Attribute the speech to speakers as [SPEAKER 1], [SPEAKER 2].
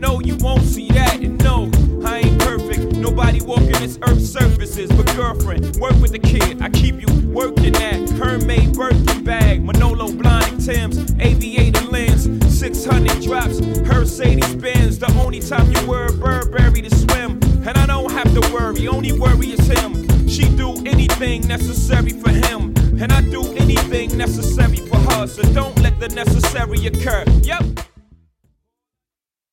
[SPEAKER 1] know you won't see that. And no, I ain't perfect. Nobody walking this earth's surfaces. But girlfriend, work with the kid. I keep you working that Hermès Birkin bag, Manolo Blahnik Tim's, aviator lens, 600 drops, Mercedes Benz. The only time you wear a Burberry to swim, and I don't have to worry. Only worry is him. She do anything necessary for him, and I do anything necessary for her. So don't let the necessary occur. Yep.